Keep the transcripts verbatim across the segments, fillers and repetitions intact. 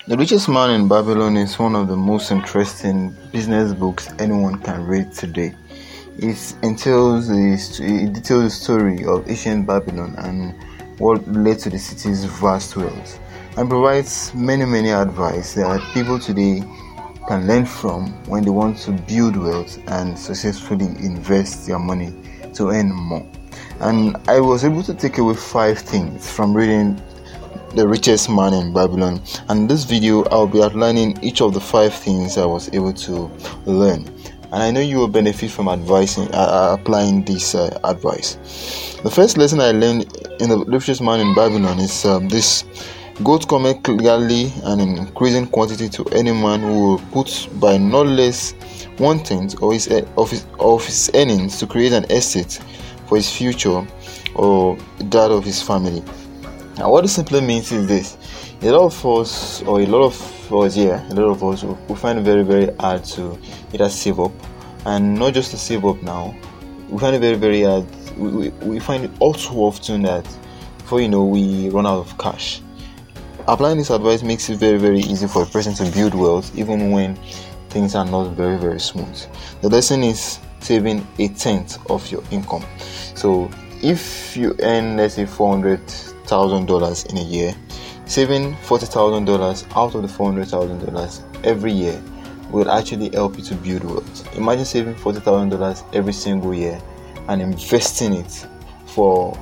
The Richest Man in Babylon is one of the most interesting business books anyone can read today. It entails the, it details the story of ancient Babylon and what led to the city's vast wealth, and provides many many advice that people today can learn from when they want to build wealth and successfully invest their money to earn more. And I was able to take away five things from reading The Richest Man in Babylon, and in this video I'll be outlining each of the five things I was able to learn, and I know you will benefit from advising uh, applying this uh, advice. The first lesson I learned in The Richest Man in Babylon is um, this: gold cometh clearly and in increasing quantity to any man who will put by not less one tenth of his, of his of his earnings to create an estate for his future or that of his family. Now, what this simply means is this: a lot of us, or a lot of us here, a lot of us, we find it very, very hard to either save up, and not just to save up now. We find it very, very hard. We, we, we find it all too often that before you know, we run out of cash. Applying this advice makes it very, very easy for a person to build wealth, even when things are not very, very smooth. The lesson is saving a tenth of your income. So, if you earn, let's say, four hundred thousand dollars in a year, saving forty thousand dollars out of the four hundred thousand dollars every year will actually help you to build wealth. Imagine saving forty thousand dollars every single year and investing it for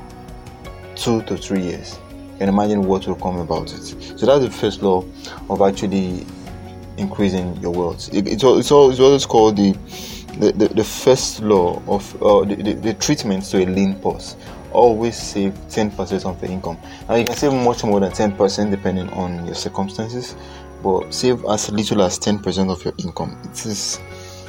two to three years. You can imagine what will come about it. So that's the first law of actually increasing your wealth. It, it's, it's, it's always called the the, the, the first law of uh, the, the, the treatment to a lean purse. Always save ten percent of your income. Now you can save much more than ten percent depending on your circumstances, but save as little as ten percent of your income. It is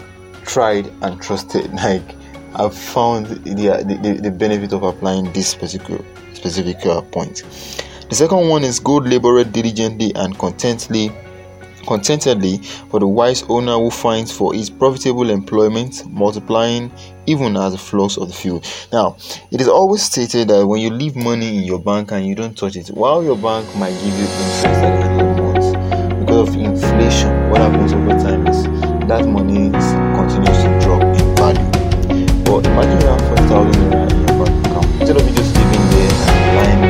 tried and trusted. Like, I've found the, the, the benefit of applying this particular specific uh, point. The second one is: good laboreth diligently and contently contentedly for the wise owner who finds for his profitable employment, multiplying even as the flocks of the field. Now, it is always stated that when you leave money in your bank and you don't touch it, while your bank might give you interest at the end of the month, because of inflation, what happens over time is that money is, continues to drop in value. But imagine you have forty thousand naira in your bank account. Instead of you just living there and lying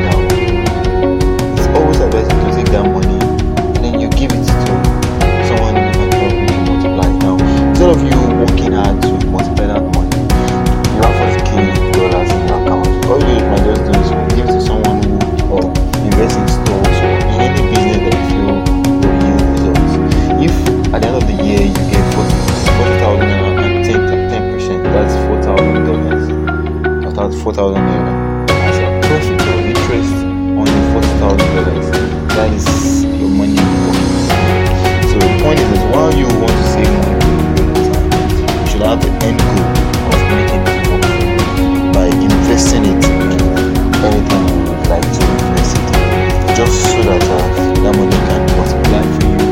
down, it's always advisable to take that money and then you give it to someone who can help you to multiply it. Now, instead of you working hard to multiply that money, you have forty k dollars in your account. All you might just do is give it to someone who, or invest in stocks or in any business that you feel will yield results. If at the end of the year you get forty thousand naira and ten percent, that's four thousand dollars. That's four thousand naira as a profit or interest on the forty thousand dollars. That is your money. So the point is that while you want to save money for a period of time, you should have the end goal of making it work by investing it in anything you would like to invest it in, just so that uh, that money can multiply for you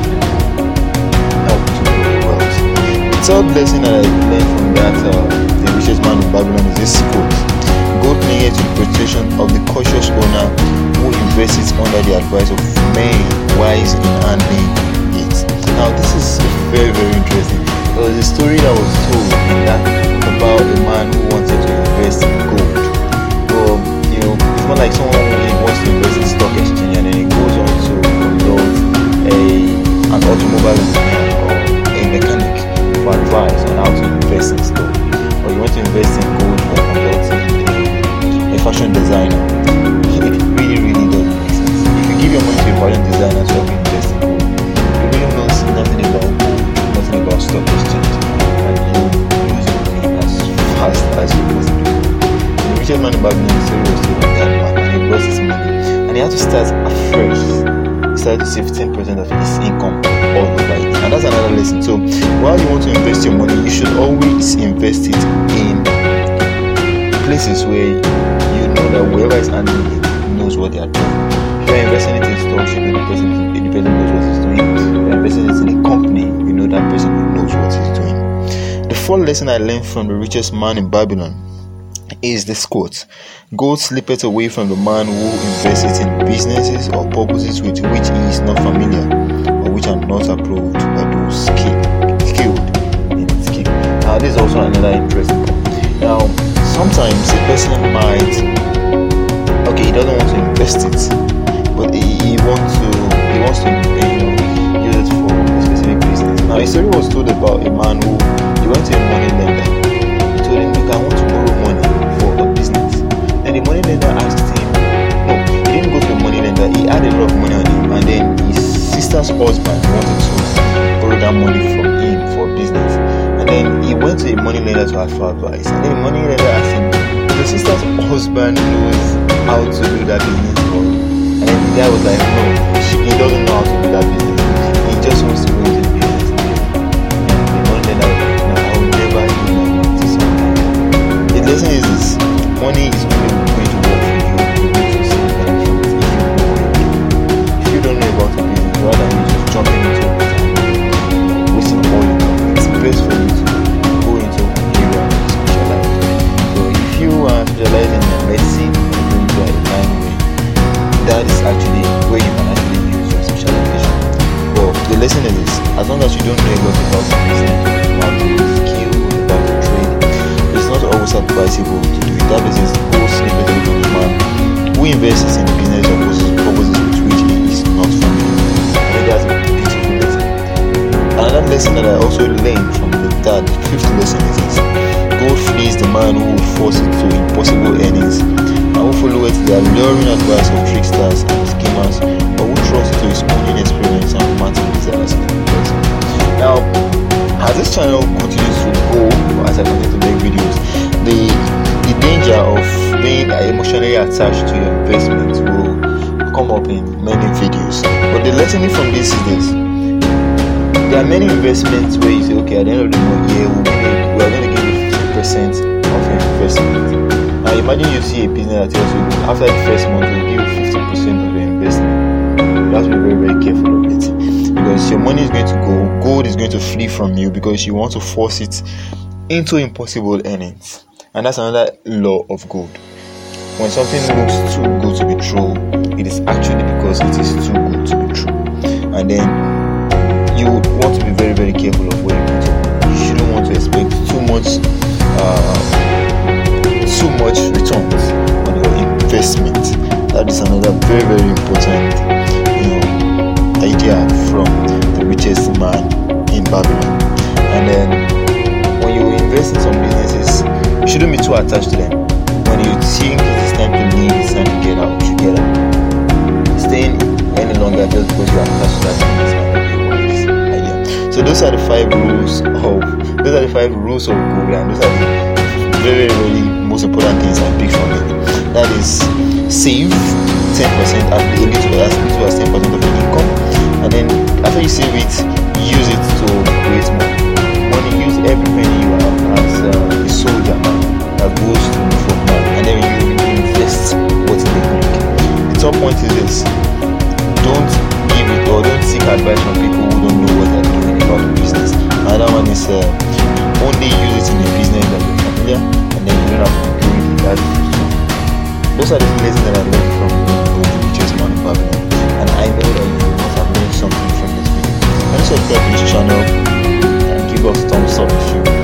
and help to grow wealth. The third lesson that I learned from that uh, The Richest Man in Babylon is this quote: gold maketh to the protection of the cautious owner who invests under the advice of men wise in handling it. Now, this is very, very interesting. There was a story that was told in that about a man who wanted to invest in gold. But, you know, it's not like someone who wants to invest in stock exchange and then he goes on to consult a an automobile engineer or a mechanic for advice on how to invest in stock. Or you want to invest in gold for consulting a, a fashion designer. It really, really doesn't make sense. If you give your money to a fashion designer to help you invest in gold, you really know nothing about gold, nothing about stock exchange, and you lose your money as fast as you possibly can. The Richest Man in Babylon is story was told of that man, and he lost his money, and he had to start afresh. He started to save ten percent of his income all over it, and that's another lesson. So while you want to invest your money, you should always invest it in places where you know that whoever is handling it knows what they are doing. If you're investing it in stocks, you know the person, the person knows what he's doing. If you're investing it in a company, you know that person who knows what he's doing. The fourth lesson I learned from The Richest Man in Babylon is this quote: gold slippeth away from the man who invests in businesses or purposes with which he is not familiar. approved, although skilled, skilled in skill. Now, this is also another interesting point. Now, sometimes a person might, okay, he doesn't want to invest it, but he, he wants to, he wants to, you know, use it for a specific business. Now, a story was told about a man who he went to a money lender. He told him, "Look, I want to borrow money for a business." And the money lender asked him, no, he didn't go to a money lender. He had a lot of money on him, and then his sister's husband wanted to borrow that money from him for business. And then he went to a money lender to ask for advice. And then the money lender asked him, "The sister's husband knows how to do that business for you?" And then the guy was like, "No, she, he doesn't know how to do that business. He just wants to go into the business." And the money lender was like, "No, I will never do that to someone." The lesson is this: money is only going to work for you. You're going to see benefits if you know it. If you don't know about the business, rather than you just jumping into it and wasting all your time, it's best for you to go into an area and specialize. So if you are specializing in medicine, you're going to a line where that is actually where you can actually use your specialization. But the lesson is this: as long as you don't know a lot about the business, about the skill, about the trade, it's not always advisable to do it. That is this whole snippet of the man who invests in the business purposes, purposes with which he is not familiar. I think that's a beautiful lesson. Another lesson that I also learned from the dad, the fifth lesson is this: God flees the man who will force it to impossible earnings, and who followeth the alluring advice of tricksters and schemers, or who trusts to his own inexperience and romantic desires in the person. Now, as this channel continues to go, as I continue to make videos, the the danger of being emotionally attached to your investment will come up in many videos. But the lesson from this is this: there are many investments where you say, okay, at the end of the month, yeah, we are going to give you fifty percent of your investment. Now, imagine you see a business that tells you after the first month, we'll give you fifty percent of your investment. You have to be very, very careful of it, because your money is going to go, gold is going to flee from you because you want to force it into impossible earnings. And that's another law of gold. When something looks too good to be true, it is actually because it is too good to be true. And then you want to be very, very careful of where you put your money. You shouldn't want to expect too much, uh, too much returns on your investment. That is another very, very important, you know, idea from the richest man in Babylon. And then when you invest in some businesses, you shouldn't be too attached to them. When you think it is time to leave, it's time to get out, you should get out. Staying any longer just because you are attached to that business is not a wise idea. So those are the five rules of those are the five rules of gold, and those are the very, very most important things I picked from it. That is, save ten percent at the little as little as ten percent of your income, and then after you save it, use it to create more money. Use every penny you have as uh, a soldier that goes to from man, and then you invest what they bring. The top point is this: don't give it or don't seek advice from people who don't know what they're doing about the business. Another one is uh, only use it in a business that you're familiar, and then you don't have to be doing it that. Those are the lessons that I learned from the richest man in Babylon, and I know that you must have learned something from this video. And subscribe to this channel and give us thumbs up if you